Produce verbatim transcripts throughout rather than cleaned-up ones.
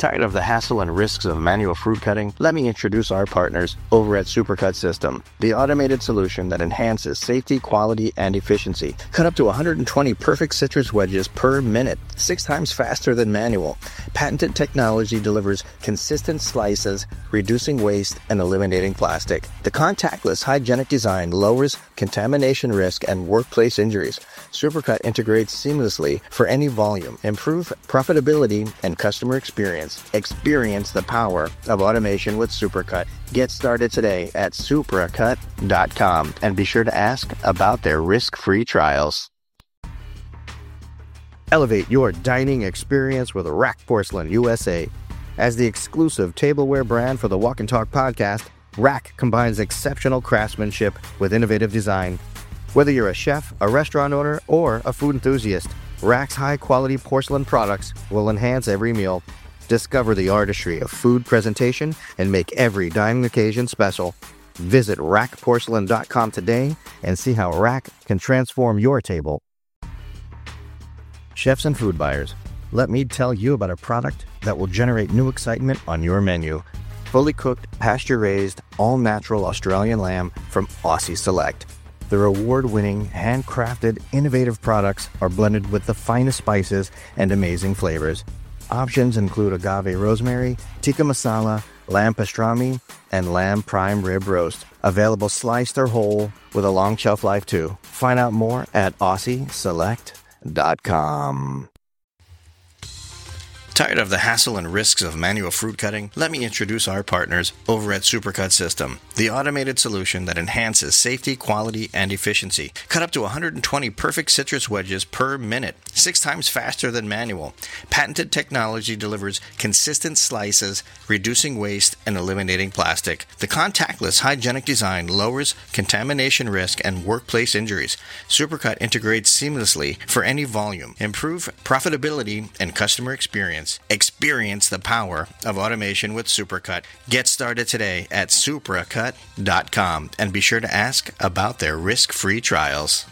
Tired of the hassle and risks of manual fruit cutting? Let me introduce our partners over at Supercut System, the automated solution that enhances safety, quality, and efficiency. Cut up to one hundred twenty perfect citrus wedges per minute, six times faster than manual. Patented technology delivers consistent slices, reducing waste and eliminating plastic. The contactless hygienic design lowers contamination risk and workplace injuries. Supercut integrates seamlessly for any volume. Improve profitability and customer experience. Experience the power of automation with Supercut. Get started today at supracut dot com and be sure to ask about their risk-free trials. Elevate your dining experience with Rack Porcelain U S A. As the exclusive tableware brand for the Walk and Talk podcast, Rack combines exceptional craftsmanship with innovative design. Whether you're a chef, a restaurant owner, or a food enthusiast, Rack's high-quality porcelain products will enhance every meal. Discover the artistry of food presentation and make every dining occasion special. Visit rack porcelain dot com today and see how Rack can transform your table. Chefs and food buyers, let me tell you about a product that will generate new excitement on your menu. Fully cooked, pasture-raised, all-natural Australian lamb from Aussie Select. Their award-winning, handcrafted, innovative products are blended with the finest spices and amazing flavors. Options include agave rosemary, tikka masala, lamb pastrami, and lamb prime rib roast. Available sliced or whole with a long shelf life too. Find out more at aussie select dot com. Tired of the hassle and risks of manual fruit cutting? Let me introduce our partners over at Supercut System, the automated solution that enhances safety, quality, and efficiency. Cut up to one hundred twenty perfect citrus wedges per minute, six times faster than manual. Patented technology delivers consistent slices, reducing waste and eliminating plastic. The contactless hygienic design lowers contamination risk and workplace injuries. Supercut integrates seamlessly for any volume. Improve profitability and customer experience. Experience the power of automation with Supercut. Get started today at supracut dot com and be sure to ask about their risk-free trials.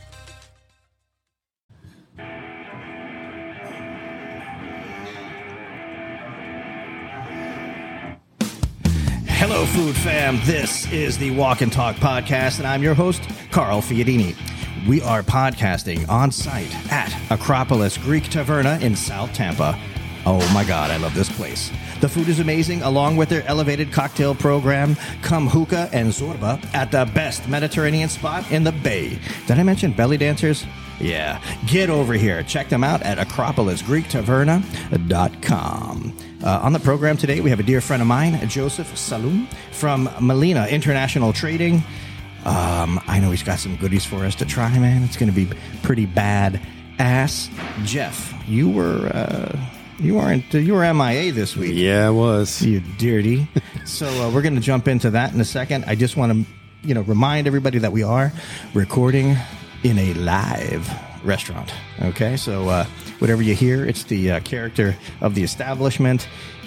Hello, food fam. This is the Walk and Talk podcast, and I'm your host, Carl Fiadini. We are podcasting on site at Acropolis Greek Taverna in South Tampa. Oh my God, I love this place. The food is amazing, along with their elevated cocktail program. Come hookah and zorba at the best Mediterranean spot in the Bay. Did I mention belly dancers? Yeah, get over here. Check them out at acropolis greek taverna dot com. Uh, on the program today, we have a dear friend of mine, Joseph Saloom from Melina International Trading. Um, I know he's got some goodies for us to try, man. It's going to be pretty bad ass. Jeff, you were... Uh, You weren't. You were M I A this week. Yeah, I was. You dirty. So uh, we're going to jump into that in a second. I just want to, you know, remind everybody that we are recording in a live restaurant. Okay, so uh, whatever you hear, it's the uh, character of the establishment.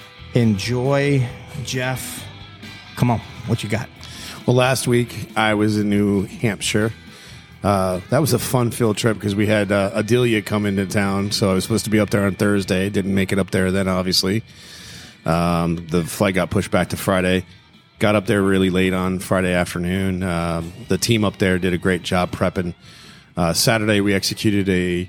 Enjoy, Jeff. Come on, what you got? Well, last week I was in New Hampshire. Uh, that was a fun field trip because we had uh, Adelia come into town, so I was supposed to be up there on Thursday. Didn't make it up there then, obviously. Um, the flight got pushed back to Friday. Got up there really late on Friday afternoon. Uh, the team up there did a great job prepping. Uh, Saturday, we executed a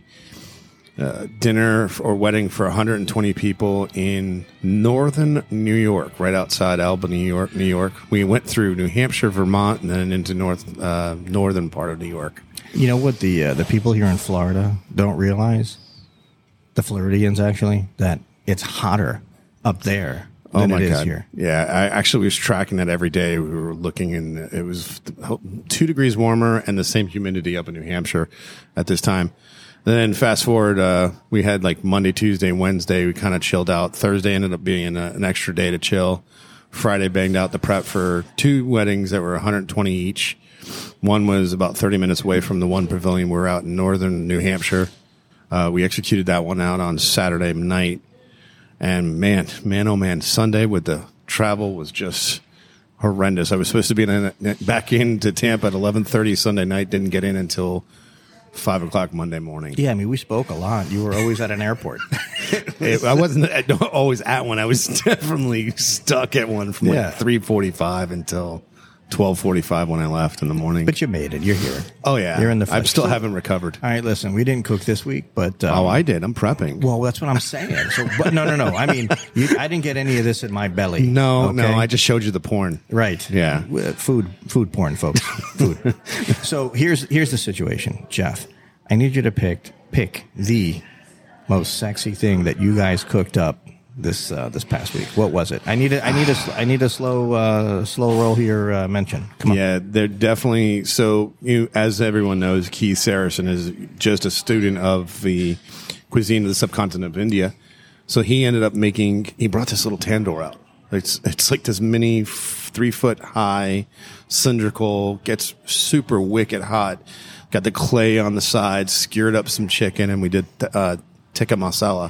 uh, dinner or wedding for one hundred twenty people in northern New York, right outside Albany, New York. New York. We went through New Hampshire, Vermont, and then into north uh, northern part of New York. You know what the uh, the people here in Florida don't realize? The Floridians, actually, that it's hotter up there than oh my it is God. here. Yeah, I actually was tracking that every day. We were looking, and it was two degrees warmer and the same humidity up in New Hampshire at this time. Then fast forward, uh, we had like Monday, Tuesday, Wednesday. We kind of chilled out. Thursday ended up being a, an extra day to chill. Friday banged out the prep for two weddings that were one hundred twenty each. One was about thirty minutes away from the one pavilion. We're out in northern New Hampshire. Uh, we executed that one out on Saturday night. And man, man, oh man, Sunday with the travel was just horrendous. I was supposed to be in, back into Tampa at eleven thirty Sunday night. Didn't get in until five o'clock Monday morning. Yeah, I mean, we spoke a lot. You were always at an airport. it, I wasn't always at one. I was definitely stuck at one from Yeah. like three forty-five until twelve forty-five when I left in the morning. But you made it. You're here. Oh, yeah. You're in the I flesh. still So- haven't recovered. All right, listen, we didn't cook this week, but... Um, Oh, I did. I'm prepping. Well, that's what I'm saying. So, but no, no, no. I mean, you, I didn't get any of this in my belly. no, no. okay? I just showed you the porn. Right. Yeah. Uh, Food, food porn, folks. Food. So here's here's the situation, Jeff. I need you to pick pick the most sexy thing that you guys cooked up this uh, this past week. What was it? I need a I need a I need a slow uh, slow roll here. Uh, mention. Come on. Yeah, they're definitely. So, you, as everyone knows, Keith Saracen is just a student of the cuisine of the subcontinent of India. So he ended up making. He brought this little tandoor out. It's it's like this mini f- three foot high, cylindrical. Gets super wicked hot. Got the clay on the side. Skewered up some chicken, and we did uh, tikka masala.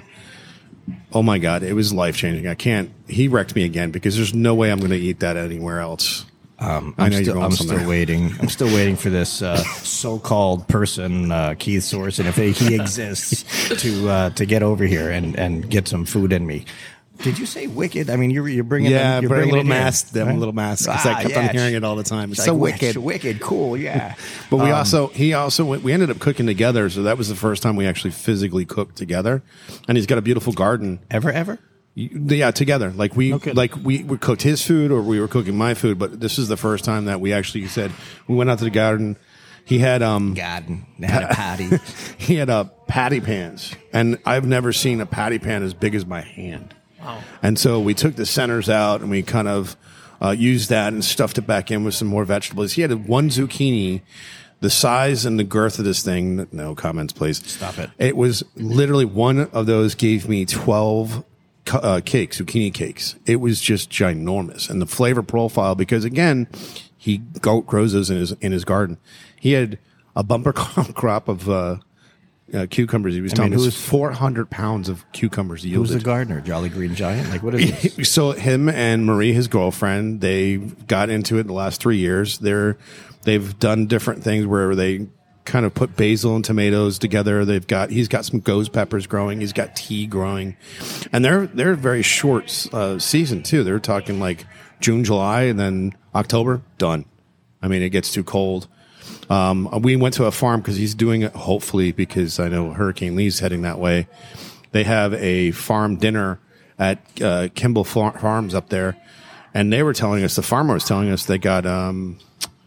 Oh my God, it was life changing. I can't. He wrecked me again because there's no way I'm going to eat that anywhere else. Um, I I'm know you're still, going I'm somewhere. still waiting. I'm still waiting for this uh, so-called person, uh, Keith Sorensen, if he exists, to uh, to get over here and, and get some food in me. Did you say wicked? I mean, you're you're bringing Yeah, them, you're bring a bringing little it in, mask, them right? little masks. Because Ah, I kept yeah, on hearing it all the time. It's It's so like, wicked. wicked, cool, yeah. But we Um, also, he also, went, we ended up cooking together. So that was the first time we actually physically cooked together. And he's got a beautiful garden. ever ever. Yeah, together. Like we, No kidding. like we, we cooked his food or we were cooking my food. But this is the first time that we actually said, we went out to the garden. He had, um, God, they had a patty. he had a patty pans. And I've never seen a patty pan as big as my hand. Wow. And so we took the centers out and we kind of uh, used that and stuffed it back in with some more vegetables. He had one zucchini, the size and the girth of this thing. No comments, please. Stop it. It was literally one of those gave me twelve cu- uh, cakes, zucchini cakes. It was just ginormous. And the flavor profile, because again, he go- grows those in his, in his garden. He had a bumper crop of, uh, Uh, cucumbers. He was I telling mean, me who's- four hundred pounds of cucumbers Who's yielded. the gardener? Jolly Green Giant? Like, what is this? So him and Marie, his girlfriend, they got into it in the last three years. They're they've done different things where they kind of put basil and tomatoes together. They've got he's got some ghost peppers growing. He's got tea growing, and they're they're very short uh, season too. They're talking like June, July, and then October done. I mean, it gets too cold. Um, we went to a farm because he's doing it, hopefully, because I know Hurricane Lee's heading that way. They have a farm dinner at uh, Kimball Far- Farms up there, and they were telling us, the farmer was telling us they got, um,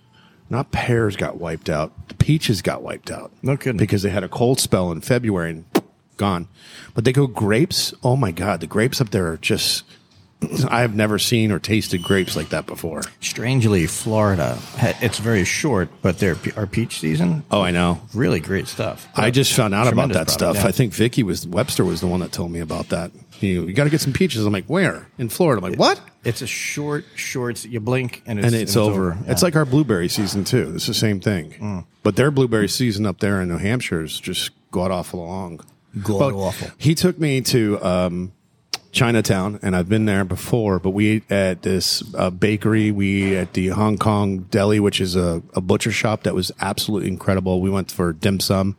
not pears got wiped out, the peaches got wiped out. No kidding. Because they had a cold spell in February and gone. But they go grapes. Oh my God, the grapes up there are just, I've never seen or tasted grapes like that before. Strangely, Florida, ha- it's very short, but their pe- our peach season, Oh, I know. really great stuff. I just found out about Tremendous that product, stuff. yeah. I think Vicky was Webster was the one that told me about that. You, you got to get some peaches. I'm like, where? In Florida. I'm like, what? It's a short, short. You blink and it's, And it's, over. Yeah. It's like our blueberry season too. It's the same thing. Mm. But their blueberry season up there in New Hampshire is just god awful long. God But awful. He took me to um, Chinatown, and I've been there before. But we ate at this uh, bakery. We ate at the Hong Kong Deli, which is a, a butcher shop that was absolutely incredible. We went for dim sum.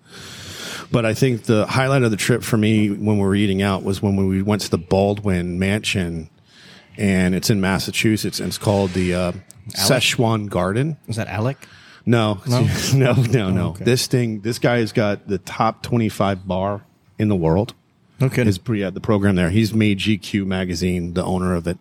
But I think the highlight of the trip for me when we were eating out was when we went to the Baldwin Mansion, and it's in Massachusetts, and it's called the uh, Szechuan Garden. Is that Alec? No, no, no, no, no. Oh, okay. This thing, this guy has got the top twenty-five bar in the world. Okay. His pre uh, the program there. He's made G Q magazine, the owner of it.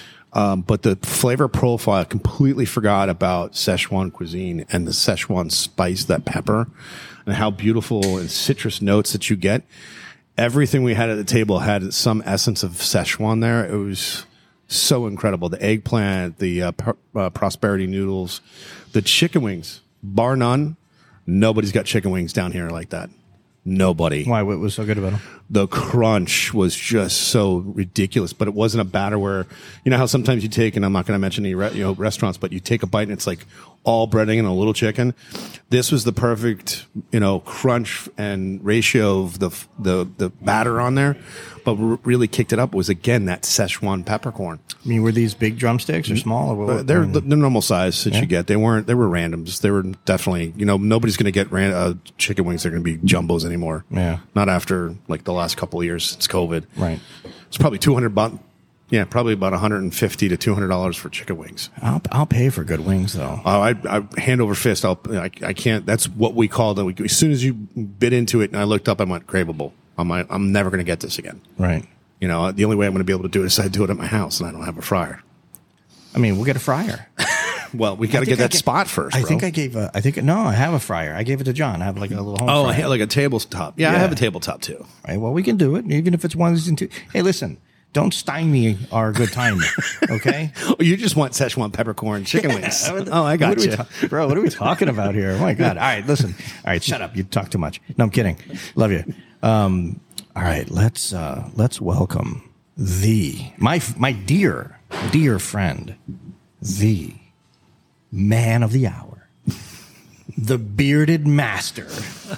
Um, but the flavor profile, completely forgot about Szechuan cuisine and the Szechuan spice, that pepper, and how beautiful and citrus notes that you get. Everything we had at the table had some essence of Szechuan there. It was so incredible. The eggplant, the uh, pr- uh, prosperity noodles, the chicken wings, bar none. Nobody's got chicken wings down here like that. Nobody. Why? What was so good about him? The crunch was just so ridiculous, but it wasn't a batter where, you know how sometimes you take, and I'm not going to mention any re- you know, restaurants, but you take a bite and it's like all breading and a little chicken. This was the perfect, you know, crunch and ratio of the the the batter on there, but what really kicked it up was again that Szechuan peppercorn. I mean, were these big drumsticks or small? Or what, But they're the, the normal size that Yeah. you get. They weren't. They were randoms. They were definitely. You know, nobody's going to get ran, uh, chicken wings. They're going to be jumbos anymore. Yeah. Not after like the last couple of years since COVID. Right. It's probably two hundred bucks. Yeah, probably about one hundred fifty to two hundred dollars for chicken wings. I'll I'll pay for good wings though. Oh, I, I hand over fist. I'll, I, I can't. That's what we call them. As soon as you bit into it, and I looked up, I went craveable. I'm like, I'm never going to get this again. Right. You know, the only way I'm going to be able to do it is I do it at my house, and I don't have a fryer. I mean, we'll get a fryer. Well, we got to get that ga- spot first. I bro. think I gave a. I think no, I have a fryer. I gave it to John. I have like a little home. Oh, fryer. I had like a tabletop. Yeah, Yeah. I have a tabletop too. Right, well, we can do it, even if it's ones and two. Hey, listen, don't stymie our good time, okay? Oh, you just want Szechuan peppercorn chicken wings. Oh, I got What are we you. ta- bro, what are we talking about here? Oh, my God. All right, listen. All right, shut up. You talk too much. No, I'm kidding. Love you. Um, all right, let's uh, let's welcome the, my, my dear, dear friend, the man of the hour, the bearded master.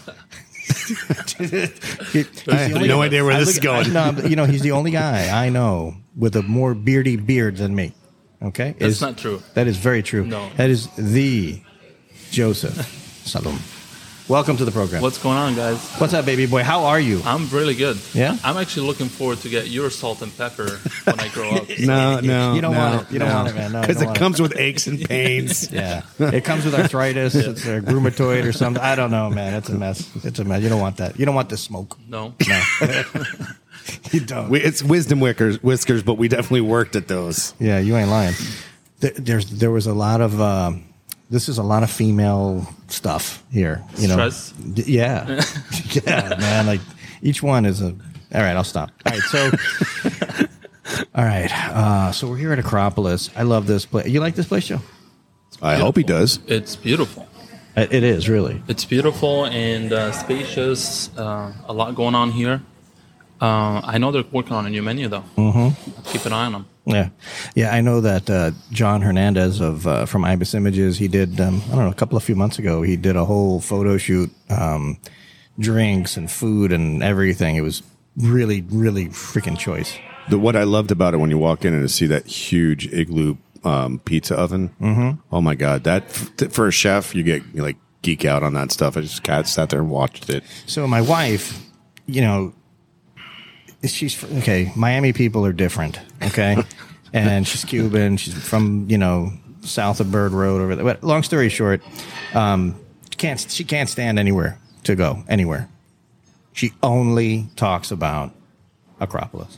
I have no idea where I this is look- going. I- no, you know, he's the only guy I know with a more beardy beard than me. Okay? That's Is- not true. That is very true. No. That is the Joseph Salum. Welcome to the program. What's going on, guys? What's up, baby boy? How are you? I'm really good. Yeah? I'm actually looking forward to get your salt and pepper when I grow up. No, no, You don't no, want it. You don't no. want it, man. No, you Because don't it want comes with aches and pains. Yeah. It comes with arthritis. It's a rheumatoid or something. I don't know, man. It's a mess. It's a mess. You don't want that. You don't want the smoke. No. No. You don't. We, it's wisdom whiskers, whiskers, but we definitely worked at those. Yeah, you ain't lying. There, there's there was a lot of um, this is a lot of female stuff here. You know, Stress? D- yeah, yeah, man. Like each one is a. All right, I'll stop. All right, so. All right, uh, so we're here at Acropolis. I love this place. You like this place, Joe? I hope he does. It's beautiful. It, it is really. It's beautiful and uh, spacious. Uh, a lot going on here. Uh, I know they're working on a new menu, though. Mm-hmm. Keep an eye on them. Yeah, yeah. I know that uh, John Hernandez of uh, from Ibis Images. He did. Um, I don't know. A couple of few months ago, he did a whole photo shoot, um, drinks and food and everything. It was really, really freaking choice. The, what I loved about it when you walk in and to see that huge igloo um, pizza oven. Mm-hmm. Oh my God, that for a chef, you get you like geek out on that stuff. I just cat sat there and watched it. So my wife, you know, she's fr- okay. Miami people are different, okay, and she's Cuban. She's from you know south of Bird Road over there. But long story short, um, can't she can't stand anywhere to go anywhere. She only talks about Acropolis.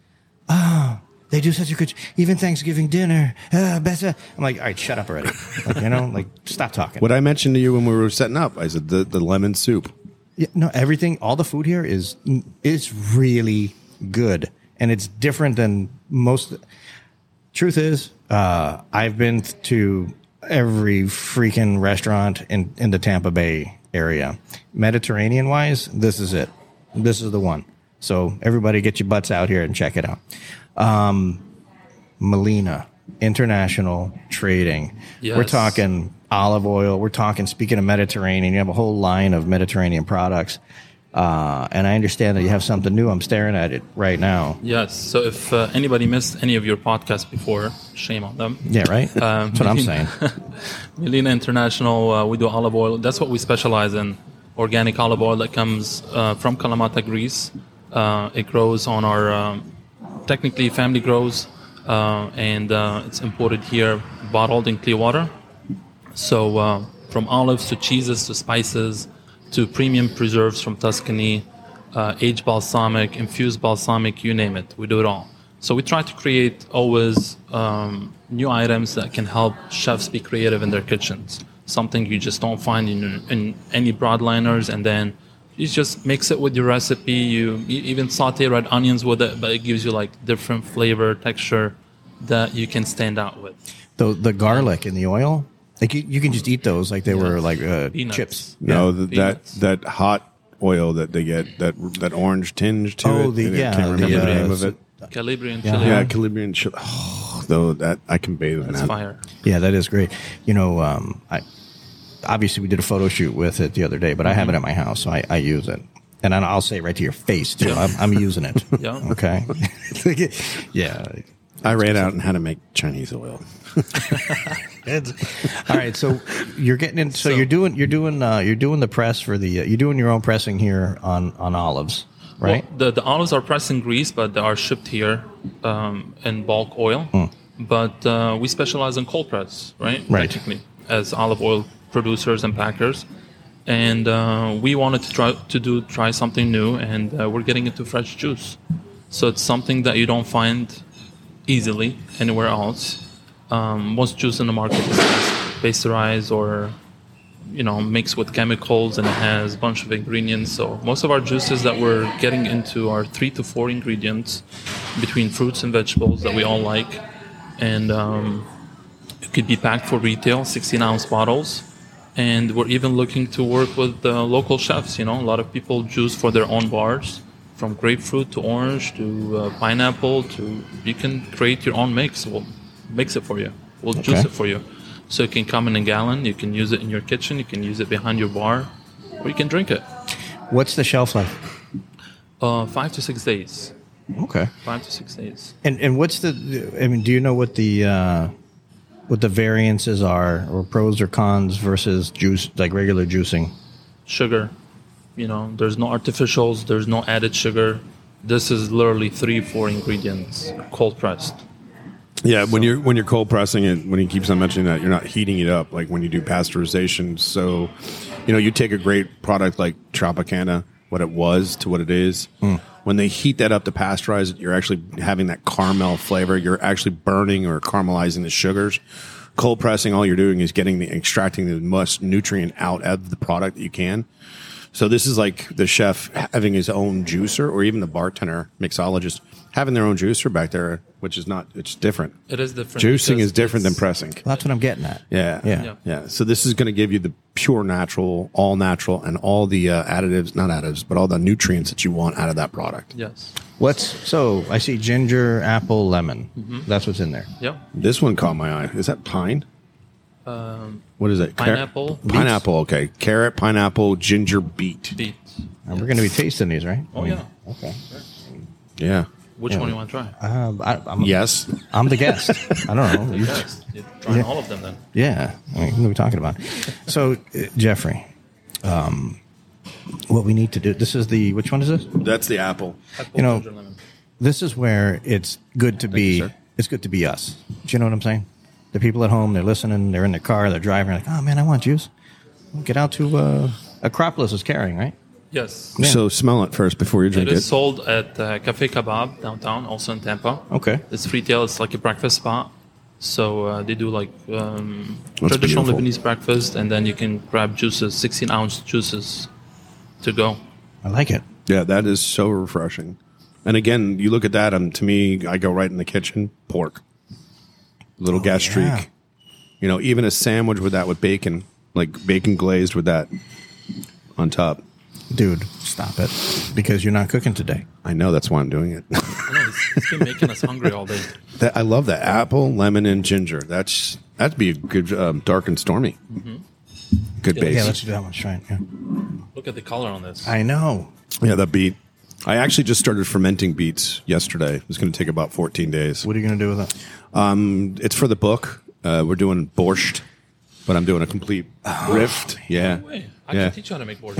Oh, they do such a good, even Thanksgiving dinner. Uh, better. I'm like, all right, shut up already. Like, you know, like stop talking. What I mentioned to you when we were setting up, I said the, the lemon soup. Yeah, no, everything, all the food here is is really good, and it's different than most. Truth is, uh, I've been to every freaking restaurant in in the Tampa Bay area. Mediterranean wise, this is it. This is the one. So everybody, get your butts out here and check it out. Um, Molina International Trading. Yes. We're talking olive oil. We're talking, speaking of Mediterranean, you have a whole line of Mediterranean products. Uh, and I understand that you have something new. I'm staring at it right now. Yes. So if uh, anybody missed any of your podcasts before, shame on them. Yeah, right? Um, That's what I'm saying. Molina International, uh, we do olive oil. That's what we specialize in. Organic olive oil that comes uh, from Kalamata, Greece. Uh, it grows on our, um, technically family grows, uh, and uh, it's imported here, bottled in clear water. So uh, from olives to cheeses to spices to premium preserves from Tuscany, uh, aged balsamic, infused balsamic, you name it, we do it all. So we try to create always um, new items that can help chefs be creative in their kitchens. Something you just don't find in, in any broadliners, and then you just mix it with your recipe. You, you even saute red onions with it, but it gives you like different flavor, texture that you can stand out with. The, the garlic in the oil, like you, you can just eat those like they were like uh, Peanuts. chips. No, Yeah. the, that Peanuts. that hot oil that they get, that that orange tinge to Oh, it. the- and I yeah, can't remember the, the, name uh, of it. Calabrian Yeah. chili. Yeah, Calabrian chili. Oh, though that I can bathe in That's that. fire. Yeah, that is great. You know, um, I obviously we did a photo shoot with it the other day, but I have it at my house, so I, I use it. And then I'll say it right to your face too. Yeah. I'm, I'm using it. Yeah. Okay. Yeah. I ran out and had to make Chinese oil. It's, all right. So you're getting in. So, So- you're doing you're doing uh, you're doing the press for the uh, you're doing your own pressing here on on olives. right? Well, the, the olives are pressed in Greece, but they are shipped here um, in bulk oil. Mm. But uh, we specialize in cold press, right? Right. Technically, as olive oil producers and packers. And uh, we wanted to try to do try something new, and uh, we're getting into fresh juice. So it's something that you don't find easily anywhere else. Um, most juice in the market is pasteurized or, you know, mixed with chemicals, and it has a bunch of ingredients. So most of our juices that we're getting into are three to four ingredients between fruits and vegetables that we all like, and um, it could be packed for retail, sixteen ounce bottles. And we're even looking to work with uh, local chefs. You know, a lot of people juice for their own bars, from grapefruit to orange to uh, pineapple to, you can create your own mix. We'll mix it for you. We'll Okay. juice it for you. So it can come in a gallon. You can use it in your kitchen. You can use it behind your bar, or you can drink it. What's the shelf life? Uh, five to six days. Okay. Five to six days. And and what's the? I mean, do you know what the uh, what the variances are, or pros or cons versus juice, like regular juicing? Sugar. You know, there's no artificials. There's no added sugar. This is literally three, four ingredients, cold pressed. Yeah, when you're when you're cold pressing it, when he keeps on mentioning that, you're not heating it up like when you do pasteurization. So, you know, you take a great product like Tropicana, what it was to what it is. Mm. When they heat that up to pasteurize it, you're actually having that caramel flavor. You're actually burning or caramelizing the sugars. Cold pressing, all you're doing is getting the extracting the most nutrient out of the product that you can. So this is like the chef having his own juicer, or even the bartender, mixologist, having their own juicer back there, which is not, it's different. It is different. Juicing because is different than it's- pressing. That's what I'm getting at. Yeah. Yeah. Yeah. Yeah. So this is going to give you the pure natural, all natural, and all the uh, additives, not additives, but all the nutrients that you want out of that product. Yes. What's so? I see ginger, apple, lemon. That's what's in there. Yep. This one caught my eye. Is that pine? Um, What is it? Car- Pineapple. Pineapple. Okay. Carrot, pineapple, ginger, beet. beet. And we're going to be tasting these, right? Oh, yeah. Okay. Yeah. Which one do you want to try? Um, I, I'm, Yes. I'm the guest. I don't know. You- Yes. You're trying all of them then. yeah. I mean, what are we talking about? So, uh, Jeffrey, um, what we need to do. This is the. Which one is this? That's the apple. Apple, You know- ginger, lemon. This is where it's good to be. you, sir. It's good to be us. Do you know what I'm saying? The people at home, they're listening. They're in their car. They're driving. They're like, oh man, I want juice. Get out to uh, Acropolis is carrying, right? Yes. Yeah. So smell it first before you It drink it. is sold at uh, Cafe Kebab downtown, also in Tampa. Okay. It's retail. It's like a breakfast spot. So uh, they do like um, That's traditional beautiful. Lebanese breakfast, and then you can grab juices, sixteen ounce juices, to go. I like it. Yeah, that is so refreshing. And again, you look at that, and to me, I go right in the kitchen, pork. Little Oh, gastrique. yeah. You know, even a sandwich with that with bacon, like bacon glazed with that on top. Dude, stop it. Because you're not cooking today. I know, that's why I'm doing it. I know, it's, it's been making us hungry all day. that, I love that. Apple, lemon, and ginger. That's That'd be a good um, dark and stormy. Mm-hmm. Good Yeah, base. Yeah, Yeah, let's do that one. Try it. Yeah. Look at the color on this. I know. that beet. I actually just started fermenting beets yesterday. It's going to take about fourteen days. What are you going to do with it? Um, it's for the book. Uh, we're doing borscht, but I'm doing a complete rift. Yeah. Wait, I Yeah. can teach you how to make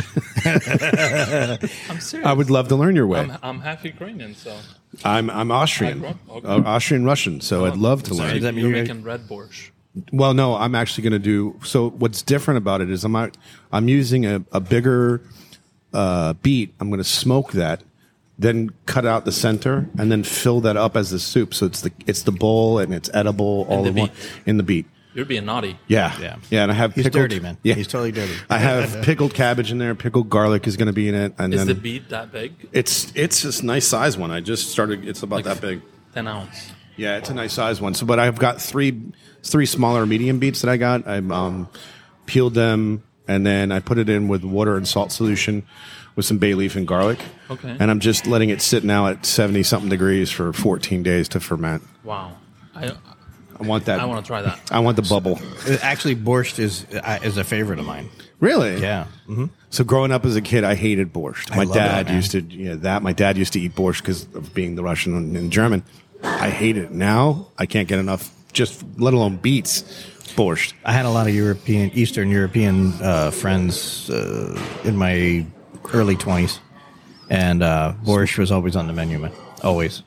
borscht. I'm serious. I would love to learn your way. I'm, I'm half Ukrainian, so I'm I'm Austrian, I grew up- okay. uh, Austrian Russian, so I'd love to so learn. Does that mean you're you're- making red borscht. Well, no, I'm actually going to do. So what's different about it is I'm not, I'm using a, a bigger uh, beet. I'm going to smoke that, then cut out the center, and then fill that up as the soup. So it's the it's the bowl and it's edible all the in one beet. in the beet. You're being naughty. Yeah, Yeah. yeah. And I have He's pickled, dirty, man. Yeah, He's totally dirty. I have pickled cabbage in there. Pickled garlic is going to be in it, and Is the then beet that big? it's it's this nice size one. I just started. It's about that big. ten ounce. Yeah, it's a nice size one. So, but I've got three three smaller medium beets that I got. I um, peeled them and then I put it in with water and salt solution with some bay leaf and garlic. Okay. And I'm just letting it sit now at seventy something degrees for fourteen days to ferment. Wow. I I want that. I want to try that. I want the bubble. Actually, borscht is uh, is a favorite of mine. Really? Yeah. Mm-hmm. So growing up as a kid, I hated borscht. My love dad it, man. used to, yeah, that. My dad used to eat borscht because of being the Russian and, and German. I hate it. Now I can't get enough, just let alone beets, borscht. I had a lot of European, Eastern European uh, friends uh, in my early twenties, And uh, borscht was always on the menu, man. Always.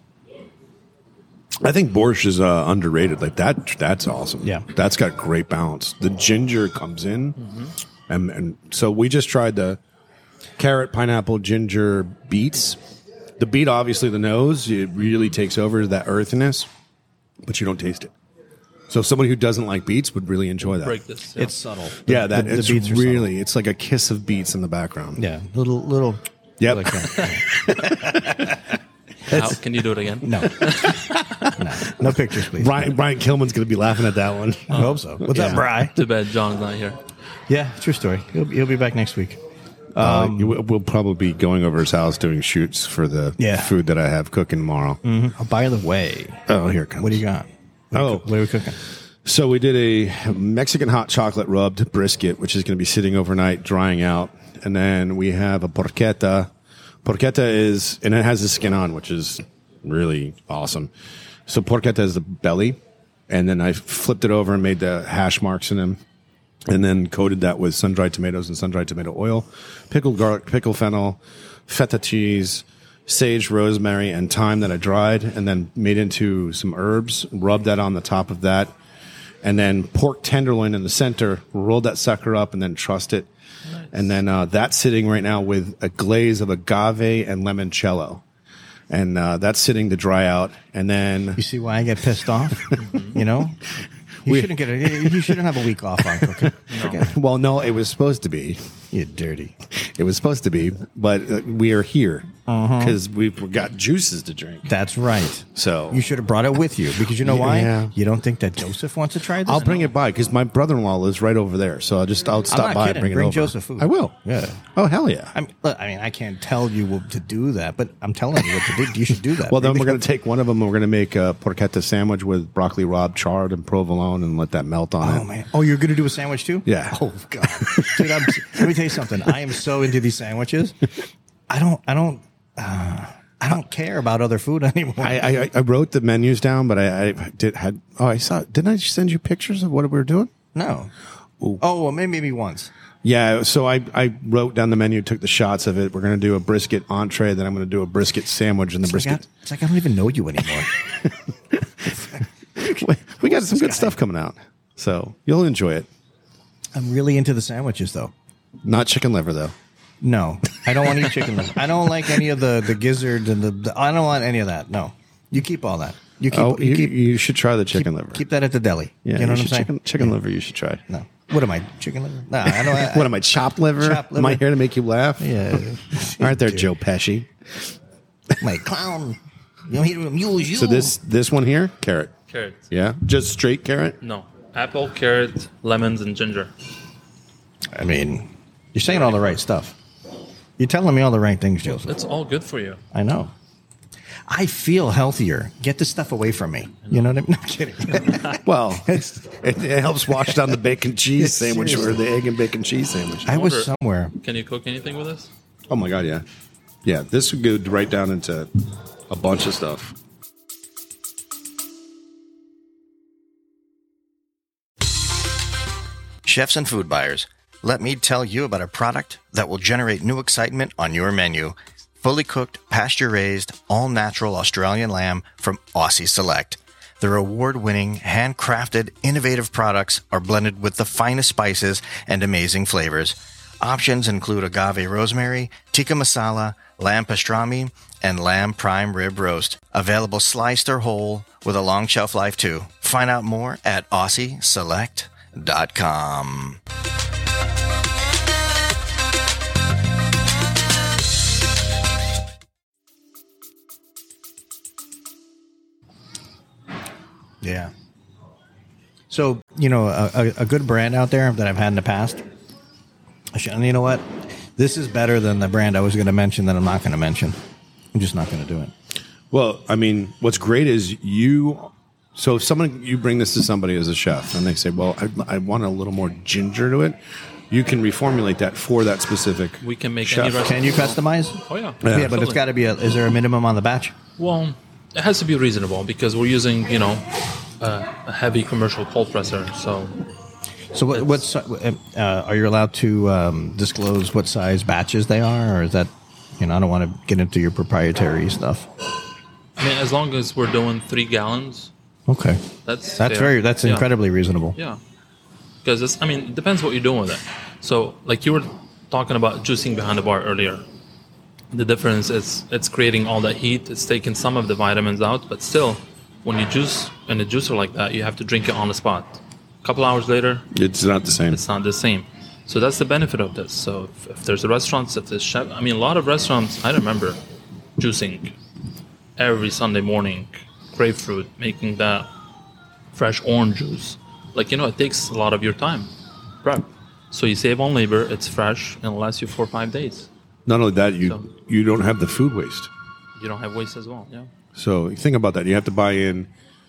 I think borscht is uh, underrated. Like that, that's awesome. Yeah. That's got great balance. The ginger comes in, mm-hmm. and and so we just tried the carrot, pineapple, ginger beets. The beet, obviously, the nose, it really takes over that earthiness, but you don't taste it. So somebody who doesn't like beets would really enjoy that. Break this. Yeah. It's subtle. Yeah, that the, the it's beets are really, subtle. it's like a kiss of beets in the background. Yeah, little, little. Yep. Like that. How, can you do it again? No. no. No pictures, please. Brian, Brian Kilman's going to be laughing at that one. I hope so. What's Yeah. up, Bri? Too bad John's not here. Yeah, true story. He'll, he'll be back next week. Uh, you- we'll probably be going over his house doing shoots for the Yeah. food that I have cooking tomorrow. Mm-hmm. Oh, by the way, Oh, here it comes. what do you got? What Oh. are, what are we cooking? So we did a Mexican hot chocolate rubbed brisket, which is going to be sitting overnight, drying out. And then we have a porchetta. Porchetta is, and it has the skin on, which is really awesome. So porchetta is the belly. And then I flipped it over and made the hash marks in them. And then coated that with sun-dried tomatoes and sun-dried tomato oil, pickled garlic, pickled fennel, feta cheese, sage, rosemary, and thyme that I dried, and then made into some herbs, rubbed that on the top of that, and then pork tenderloin in the center, rolled that sucker up, and then trussed it. Nice. And then uh, that's sitting right now with a glaze of agave and limoncello. And uh, that's sitting to dry out. And then... You see why I get pissed off? You know? You We- shouldn't get a, You shouldn't have a week off on cooking. No. Well, no, it was supposed to be. You dirty. It was supposed to be, but uh, we are here because we've got juices to drink. That's right. So You should have brought it with you because you know why? Yeah. You don't think that Joseph wants to try this? I'll bring it by because my brother-in-law lives right over there. So I'll just I'll stop not by kidding. and bring, Bring it over. Joseph food. I will. Yeah. Oh hell yeah. I mean, look, I mean, I can't tell you what to do that, but I'm telling you what to do. You should do that. Well, then Maybe- we're going to take one of them and we're going to make a porchetta sandwich with broccoli rabe charred and provolone and let that melt on Oh it. man! Oh, you're going to do a sandwich too? Yeah. Oh god, dude! I'm, let me tell you something. I am so into these sandwiches. I don't. I don't. Uh, I don't care about other food anymore. I, I I wrote the menus down, but I, I did had oh I saw didn't I send you pictures of what we were doing? no. Oh, well, maybe, maybe once. Yeah, so I, I wrote down the menu, took the shots of it. We're going to do a brisket entree, then I'm going to do a brisket sandwich and the It's like, brisket. I, it's like I don't even know you anymore. We got some good stuff coming out, so you'll enjoy it. I'm really into the sandwiches, though. Not chicken liver though. No, I don't want to eat chicken liver. I don't like any of the the gizzards and the, the. I don't want any of that. No, you keep all that. You keep. Oh, you, you, keep, you should try the keep, chicken liver. keep that at the deli. yeah, you know what should I'm saying? Chicken, chicken liver, you should try. No. What am I? Chicken liver? No, I don't. I, What am I, chopped liver? Chopped Am I liver. here to make you laugh? Yeah. All right, there, Joe Pesci. My clown. You know, he amuse you. So this this one here, carrot. Carrot. Yeah, just straight carrot. No. Apple, carrot, lemons, and ginger. I mean, you're saying all the right stuff. You're telling me all the right things, Joseph. It's all good for you. I know. I feel healthier. Get this stuff away from me. You know what I mean? No, I'm kidding. Well, it, it helps wash down the bacon cheese sandwich or Seriously. the egg and bacon cheese sandwich. I was wonder- somewhere. Can you cook anything with this? Oh my god, yeah, yeah. This would go right down into a bunch of stuff. Chefs and food buyers, let me tell you about a product that will generate new excitement on your menu. Fully cooked, pasture-raised, all-natural Australian lamb from Aussie Select. Their award-winning, handcrafted, innovative products are blended with the finest spices and amazing flavors. Options include agave rosemary, tikka masala, lamb pastrami, and lamb prime rib roast. Available sliced or whole with a long shelf life too. Find out more at aussie select dot com. Yeah. So, you know, a, a, a good brand out there that I've had in the past. I should, and you know what? This is better than the brand I was going to mention that I'm not going to mention. I'm just not going to do it. Well, I mean, what's great is you. So if someone you bring this to somebody as a chef and they say, "Well, I, I want a little more ginger to it," you can reformulate that for that specific. We can make Chef. any recipe. Can you customize? Oh, yeah. Yeah, but it's Absolutely. got to be a. Is there a minimum on the batch? Well, it has to be reasonable because we're using, you know, uh, a heavy commercial cold presser. So So, what, what's uh, are you allowed to um, disclose what size batches they are, or is that You know, I don't want to get into your proprietary stuff. I mean, as long as we're doing three gallons, Okay, that's that's fair. very that's Yeah. incredibly reasonable. Yeah, because it's. I mean, it depends what you're doing with it. So, like you were talking about juicing behind the bar earlier. The difference is it's creating all that heat. It's taking some of the vitamins out, but still, when you juice in a juicer like that, you have to drink it on the spot. A couple hours later, It's not the same. it's not the same. So that's the benefit of this. So if, if there's a restaurant, if there's chef, I mean, a lot of restaurants, I remember juicing every Sunday morning, grapefruit, making that fresh orange juice. Like, you know, it takes a lot of your time. Prep. So you save on labor, it's fresh, and it lasts you four or five days. Not only that, you So- you don't have the food waste. You don't have waste as well, yeah. So think about that. You have to buy in.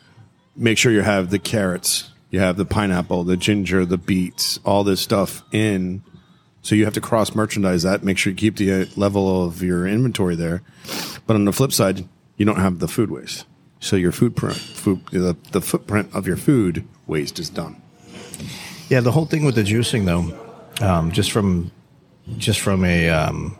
Make sure you have the carrots, you have the pineapple, the ginger, the beets, all this stuff in. So you have to cross merchandise that. Make sure you keep the uh, level of your inventory there. But on the flip side, you don't have the food waste. So your food print, food, the, the footprint of your food waste is done. Yeah, the whole thing with the juicing, though, um, just from just from a um,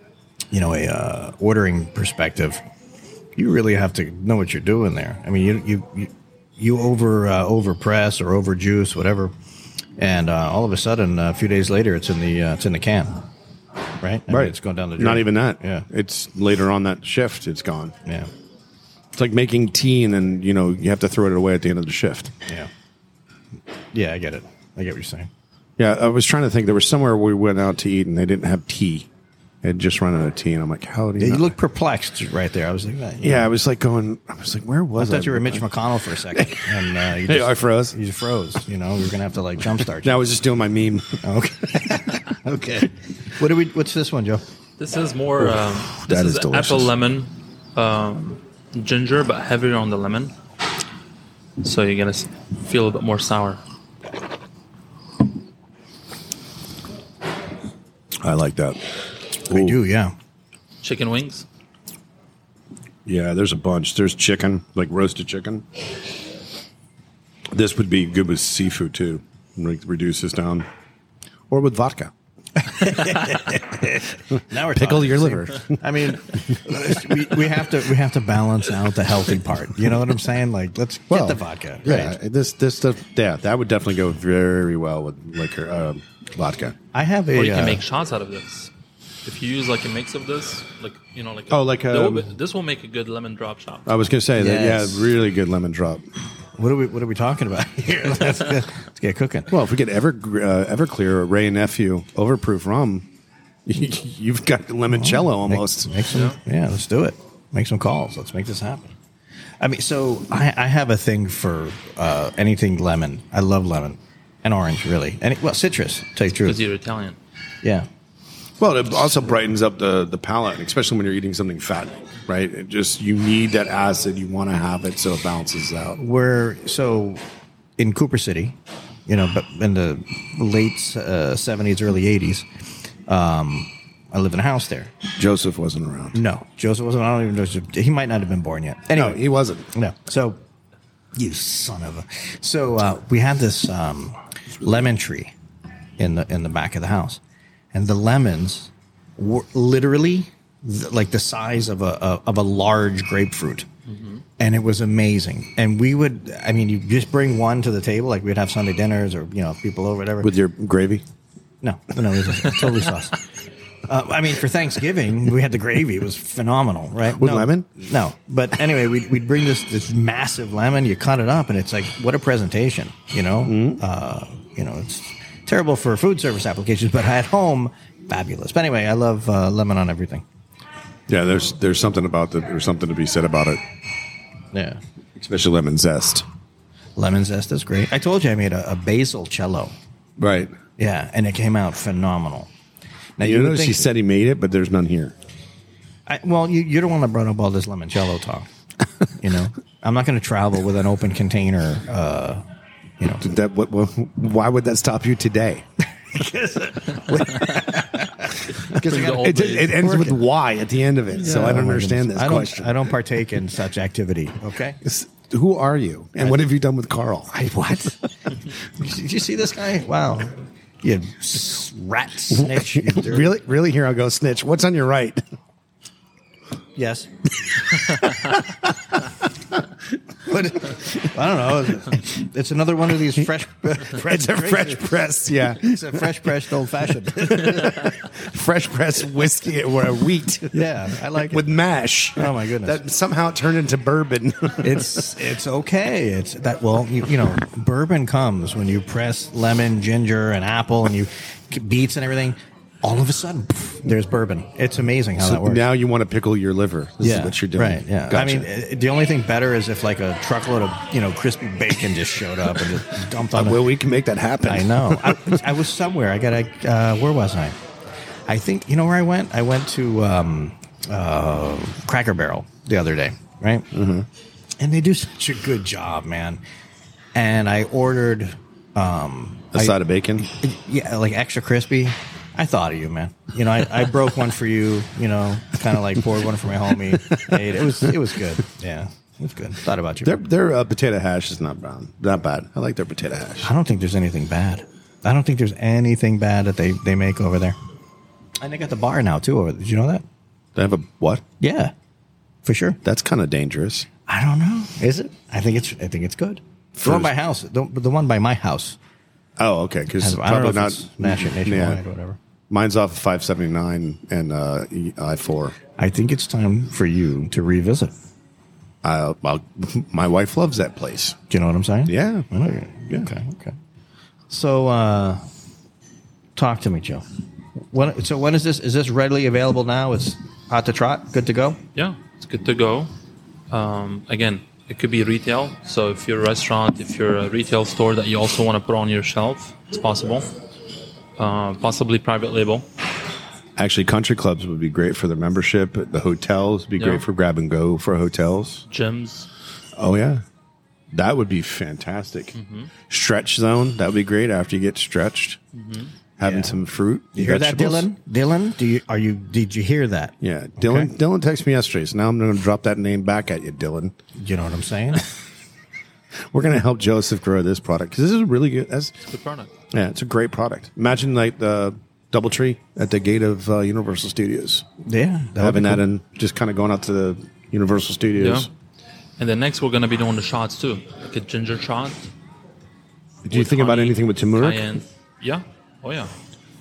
you know a uh, ordering perspective, you really have to know what you're doing there. I mean, you you you, you over uh, over press or over juice, whatever, and uh, all of a sudden, a few days later, it's in the uh, it's in the can, right? I mean, it's going down the drain. Not even that. Yeah. It's later on that shift. It's gone. Yeah, It's like making tea and then, you know, you have to throw it away at the end of the shift. yeah, yeah. I get it. I get what you're saying. Yeah, I was trying to think. There was somewhere we went out to eat and they didn't have tea. They had just run out of tea. And I'm like, how do you Yeah, you not- look perplexed right there. I was like, Yeah, I was like going, I was like, where I was I? thought you were Mitch McConnell for a second, and uh, you Hey, just, I froze. You just froze. You know, we were gonna have to like jumpstart No, I you. was just doing my meme. Okay. Okay. What do we? What's this one, Joe? This is more, um, this that is, is delicious. apple lemon um, ginger, but heavier on the lemon. So you're going to feel a bit more sour. I like that. We do, yeah. Chicken wings. Yeah, there's a bunch. There's chicken, like roasted chicken. This would be good with seafood too. Like reduce this down, or with vodka. Now we're Pickle talking. your liver. I mean, we, we have to we have to balance out the healthy part. You know what I'm saying? Like, let's get the vodka. Yeah, Right. this this stuff. Yeah, that would definitely go very well with liquor, uh, vodka. I have a. Or you can uh, make shots out of this. If you use like a mix of this, like, you know, like... Oh, like, there will um, be- this will make a good lemon drop shot. I was gonna say that. Yes. Yeah, really good lemon drop. What are we What are we talking about here? Let's get, let's get cooking. Well, if we get Ever uh, Everclear or Ray and Nephew overproof rum, you've got limoncello almost. Make, make some, yeah. Let's do it. Make some calls. Let's make this happen. I mean, so I, I have a thing for uh, anything lemon. I love lemon and orange, really. And well, citrus. To tell you the Because truth. you're Italian. Yeah. Well, it also brightens up the, the palate, especially when you're eating something fattening, right? It just you need that acid. You want to have it so it balances out. We're so in Cooper City, you know, but in the late uh, seventies, early eighties. Um, I lived in a house there. Joseph wasn't around. No, Joseph wasn't. I don't even know. if- He might not have been born yet. Anyway, No, he wasn't. No. So, you son of a. So uh, we had this um, lemon tree in the in the back of the house, and the lemons were literally th- like the size of a, a of a large grapefruit, and it was amazing. And we would, I mean, you just bring one to the table, like we'd have Sunday dinners or you know people over, whatever. With your gravy? No, no, it was a totally sauce. Uh, I mean, for Thanksgiving, we had the gravy. It was phenomenal, right? With No, lemon? No, but anyway, we'd, we'd bring this this massive lemon. You cut it up, and it's like, what a presentation, you know? Mm-hmm. Uh, you know, it's terrible for food service applications, but at home, fabulous. But anyway, I love uh, lemon on everything. Yeah, there's there's something about it. There's something to be said about it, Yeah. especially lemon zest. Lemon zest is great. I told you I made a, a basil cello. Right. Yeah, and it came out phenomenal. Now, You would notice he think- said he made it, but there's none here. I, well, you, you're the one that brought up all this limoncello talk. You know, I'm not going to travel with an open container. Uh, you know, Did that what, what? Why would that stop you today? because Bring the old It, days. it ends with Y at the end of it, so I don't Oh, my understand goodness. this I don't, question. I don't partake in such activity. Okay. This- Who are you, and what have you done with Carl? I, what? Did you see this guy? Wow. You s- rat snitch. You dirty- really, really? Here, I'll go snitch. What's on your right? Yes. But I don't know. It's another one of these fresh. fresh It's a fresh press, yeah. It's a fresh pressed old fashioned. Fresh press whiskey or a wheat. Yeah, I like with it. mash. Oh my goodness! That somehow turned into bourbon. It's it's okay. It's that well, you, you know, bourbon comes when you press lemon, ginger, and apple, and you beets and everything. All of a sudden, poof, there's bourbon. It's amazing how So that works. now you want to pickle your liver. This yeah, is what you're doing. Right. Yeah. Gotcha. I mean, uh, the only thing better is if like a truckload of you know crispy bacon just showed up and just dumped on. Uh, it. well, we can make that happen. I know. I, I was somewhere. I got a. Uh, where was I? I think you know where I went. I went to um, uh, Cracker Barrel the other day, right? Mm-hmm. And they do such a good job, man. And I ordered um, A I- side of bacon. yeah, like extra crispy. I thought of you, man. You know, I, I broke one for you. You know, kind of like poured one for my homie. Ate. It was it was good. Yeah, it was good. Thought about you. Their their uh, potato hash is not brown, not bad. I like their potato hash. I don't think there's anything bad. I don't think there's anything bad that they, they make over there. And they got the bar now too over there. Did you know that? They have a what? Yeah, for sure. That's kind of dangerous. I don't know. Is it? I think it's I think it's good. The one by house. The, the one by my house. Oh, okay. Because I don't know probably if not it's nation- nationwide or whatever. Mine's off of five seventy-nine and uh, I four. I think it's time for you to revisit. Uh, well, my wife loves that place. Do you know what I'm saying? Yeah. I know you- Yeah. Okay. Okay. So, uh, talk to me, Joe. When, so when is this? Is this readily available now? It's hot to trot. Good to go. Yeah, it's good to go. Um, again, it could be retail. So if you're a restaurant, if you're a retail store that you also want to put on your shelf, it's possible. Uh, possibly private label. Actually, country clubs would be great for their membership. The hotels would be Yeah. great for grab and go for hotels. Gyms. Oh, yeah. That would be fantastic. Mm-hmm. Stretch zone. That would be great after you get stretched. Having Yeah. some fruit. You hear that, vegetables. Dylan? Dylan, do you are you? Did you hear that? Yeah. Dylan Okay. Dylan texted me yesterday, so now I'm going to drop that name back at you, Dylan. You know what I'm saying? We're going to help Joseph grow this product because this is really good. That's, Good product. yeah, it's a great product. Imagine like the DoubleTree at the gate of uh, Universal Studios. Yeah, that Having would be that cool. and just kind of going out to the Universal Studios. Yeah. And then next we're going to be doing the shots too. Like a ginger shot. Do you with think about honey, anything with turmeric? cayenne. Yeah. Oh, yeah.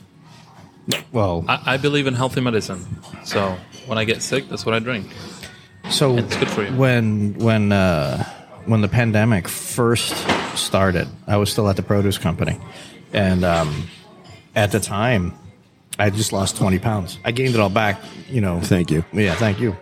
Well, I, I believe in healthy medicine. So when I get sick, that's what I drink. so It's good for you. when when uh, when the pandemic first started, I was still at the produce company, and um, at the time, I just lost twenty pounds. I gained it all back, you know. Thank you. Yeah, thank you.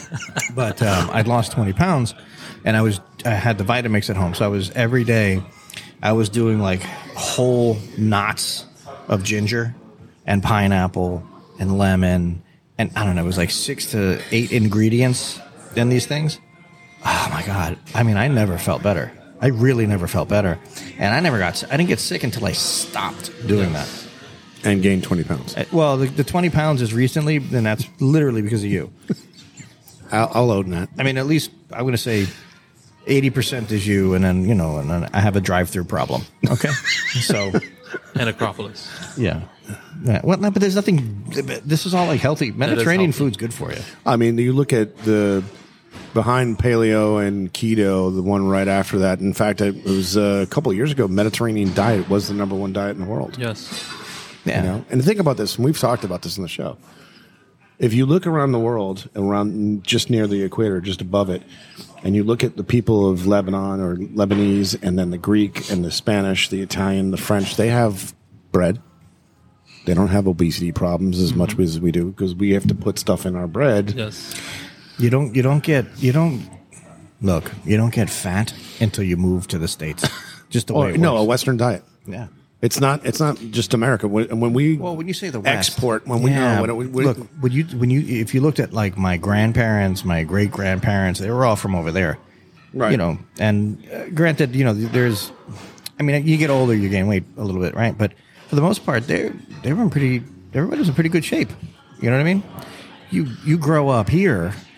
But um, I'd lost twenty pounds, and I was I had the Vitamix at home, so I was every day, I was doing like whole knots of ginger and pineapple and lemon, and I don't know, it was like six to eight ingredients in these things. Oh my god! I mean, I never felt better. I really never felt better, and I never got. I didn't get sick until I stopped doing that. And gain twenty pounds. Uh, Well, the, the twenty pounds is recently, and that's literally because of you. I'll, I'll own that. I mean, at least I'm going to say eighty percent is you, and then, you know, and then I have a drive-through problem. Okay. So, And Acropolis. yeah. yeah. Well, no, but there's nothing, this is all like healthy. Mediterranean healthy. food's good for you. I mean, you look at the behind paleo and keto, the one right after that. In fact, it was uh, a couple of years ago, Mediterranean diet was the number one diet in the world. Yes. Yeah. You know? And think about this, and we've talked about this in the show. If you look around the world, around just near the equator, just above it, and you look at the people of Lebanon or Lebanese, and then the Greek and the Spanish, the Italian, the French, they have bread. They don't have obesity problems as much as we do because we have to put stuff in our bread. Yes. You don't, you don't get, you don't, look, you don't get fat until you move to the States. Just the way Or, it no, a works. Western diet. Yeah. It's not. It's not just America. When, when we Well, when you say the West, export, when we yeah, know, when we, we, look, when you when you if you looked at like my grandparents, my great grandparents, they were all from over there, Right. You know, and uh, granted, you know, there's, I mean, you get older, you gain weight a little bit, right? But for the most part, they they were in pretty. Everybody was in pretty good shape. You know what I mean? You you grow up here,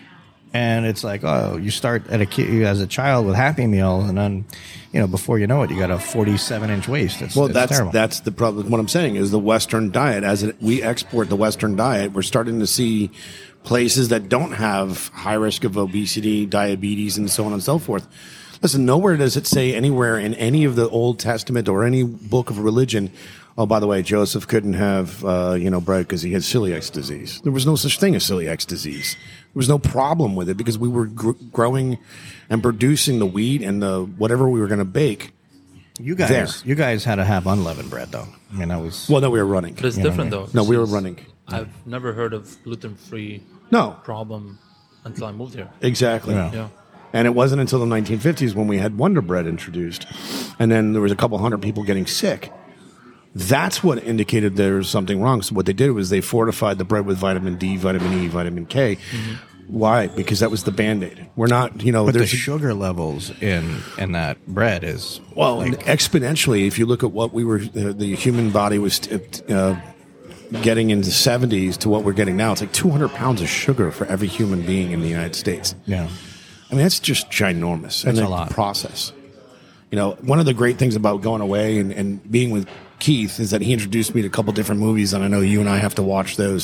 And it's like, oh, you start at a kid as a child with Happy Meal, and then, you know, before you know it, you got a forty-seven inch waist. It's, well, it's that's terrible. that's the problem. What I'm saying is the Western diet. As it, we export the Western diet, we're starting to see places that don't have high risk of obesity, diabetes, and so on and so forth. Listen, nowhere does it say anywhere in any of the Old Testament or any book of religion, oh, by the way, Joseph couldn't have, uh, you know, bread because he had celiac disease. There was no such thing as celiac disease. There was no problem with it because we were gr- growing and producing the wheat and the whatever we were going to bake. You guys, there. you guys had to have unleavened bread, though. I mean, that was Well, no, we were running. But it's You know different, what I though. No, we were It's- running. I've never heard of gluten-free No, problem until I moved here. exactly. Yeah. Yeah. And it wasn't until the nineteen fifties when we had Wonder Bread introduced. And then there was a couple hundred people getting sick. That's what indicated there was something wrong. So what they did was they fortified the bread with vitamin D, vitamin E, vitamin K. Mm-hmm. Why? Because that was the Band-Aid. We're not, you know, But the there's sugar levels in in that bread is well, like, exponentially. If you look at what we were, uh, the human body was uh, getting in the seventies to what we're getting now. It's like two hundred pounds of sugar for every human being in the United States. yeah. I mean, that's just ginormous. And That's a the lot. process. You know, one of the great things about going away and, and being with Keith is that he introduced me to a couple different movies, and I know you and I have to watch those.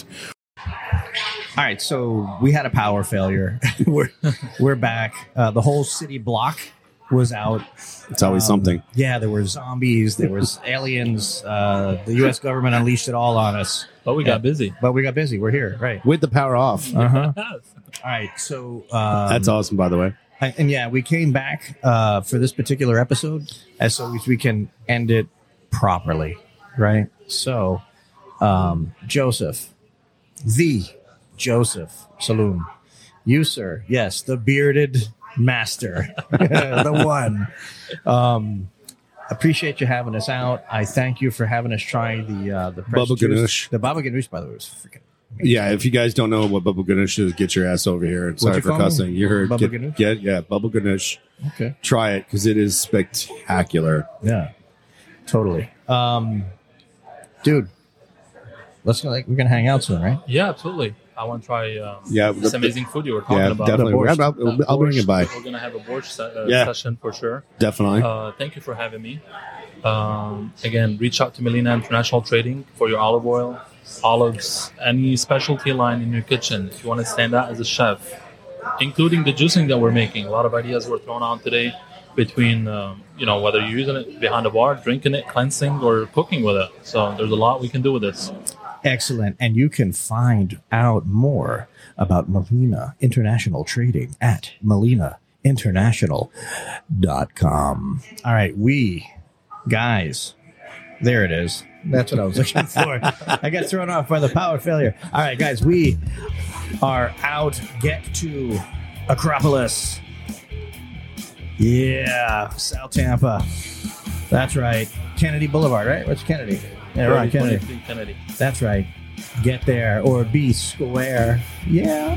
All right, so we had a power failure. we're we're back. Uh, the whole city block was out. It's always Um, something. Yeah, there were zombies. There was aliens. Uh, the U S government unleashed it all on us. But we Yeah. got busy. But we got busy. We're here, right? With the power off. Uh-huh. All right, so um, That's awesome, by the way. and, and yeah, we came back uh, for this particular episode as so we- we can end it properly, right? So, um, Joseph, the Joseph Saloon, you, sir, yes, the bearded master, the one. Um, appreciate you having us out. I thank you for having us try the uh, the fresh Baba juice. Ganoush. The Baba Ganoush, by the way, was freaking. Yeah, if you guys don't know what Bubble Ganoush is, get your ass over here. And sorry you for call it? cussing. You heard Bubble get, Ganoush? get yeah, Bubble Ganoush. Okay. Try it because it is spectacular. Yeah, totally. Um, dude, let's go. Like, we're gonna hang out soon, right? Yeah, absolutely. I want to try um, Yeah, this the- amazing food you were talking Yeah, about. definitely. The borscht. I'll, I'll, Uh, I'll bring borscht. it by. We're going to have a borscht se- uh, Yeah. session for sure. Definitely. Uh, thank you for having me. Um, again, reach out to Melina International Trading for your olive oil, olives, any specialty line in your kitchen. If you want to stand out as a chef, including the juicing that we're making. A lot of ideas were thrown out today between, um, you know, whether you're using it behind the bar, drinking it, cleansing, or cooking with it. So there's a lot we can do with this. Excellent. And you can find out more about Melina International Trading at melina international dot com. All right, we guys, there it is. That's what I was looking for. I got thrown off by the power failure. All right, guys, we are out. Get to Acropolis. Yeah, South Tampa. That's right. Kennedy Boulevard, right? What's Kennedy? Yeah, right, Kennedy. twenty-three Kennedy. That's right. Get there or be square. Yeah.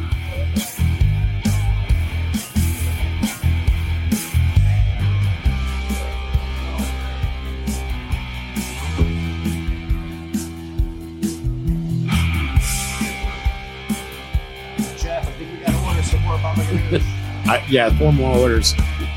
Jeff, I think we got to order some more Baba Ganoush. I, yeah, four more orders.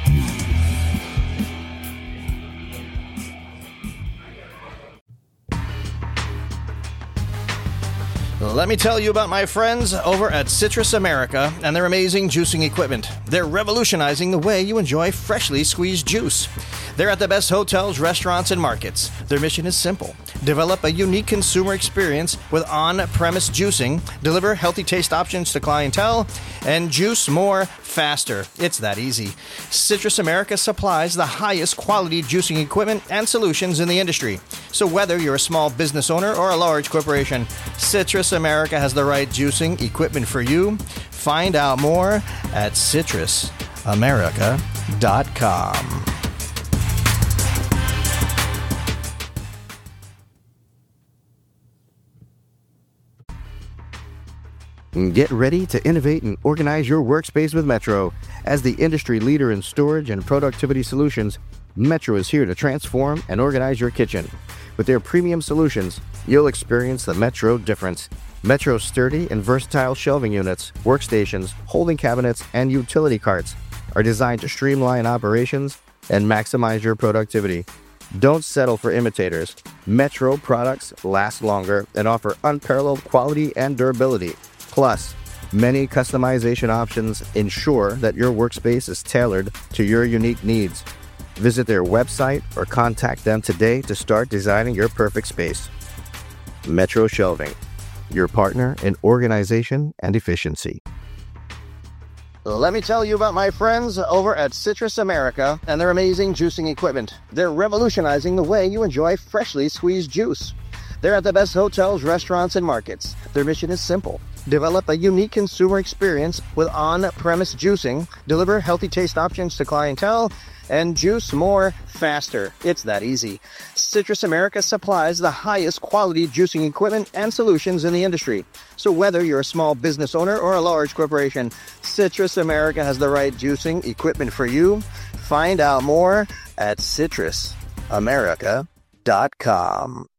Let me tell you about my friends over at Citrus America and their amazing juicing equipment. They're revolutionizing the way you enjoy freshly squeezed juice. They're at the best hotels, restaurants, and markets. Their mission is simple. Develop a unique consumer experience with on-premise juicing, deliver healthy taste options to clientele, and juice more faster. It's that easy. Citrus America supplies the highest quality juicing equipment and solutions in the industry. So whether you're a small business owner or a large corporation, Citrus America has the right juicing equipment for you. Find out more at citrus america dot com. Get ready to innovate and organize your workspace with Metro. As the industry leader in storage and productivity solutions, Metro is here to transform and organize your kitchen. With their premium solutions, you'll experience the Metro difference. Metro's sturdy and versatile shelving units, workstations, holding cabinets, and utility carts are designed to streamline operations and maximize your productivity. Don't settle for imitators. Metro products last longer and offer unparalleled quality and durability. Plus, many customization options ensure that your workspace is tailored to your unique needs. Visit their website or contact them today to start designing your perfect space. Metro Shelving, your partner in organization and efficiency. Let me tell you about my friends over at Citrus America and their amazing juicing equipment. They're revolutionizing the way you enjoy freshly squeezed juice. They're at the best hotels, restaurants, and markets. Their mission is simple: develop a unique consumer experience with on-premise juicing, deliver healthy taste options to clientele, and juice more faster. It's that easy. Citrus America supplies the highest quality juicing equipment and solutions in the industry. So whether you're a small business owner or a large corporation, Citrus America has the right juicing equipment for you. Find out more at citrus america dot com.